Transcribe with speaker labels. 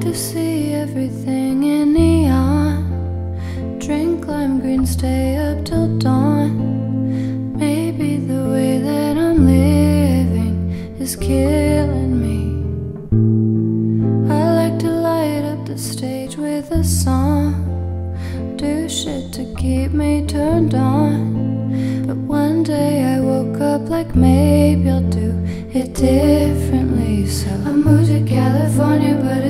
Speaker 1: to see everything in neon. Drink lime green, stay up till dawn. Maybe the way that I'm living is killing me. I like to light up the stage with a song, do shit to keep me turned on. But one day I woke up like maybe I'll do it differently. So I moved to California, but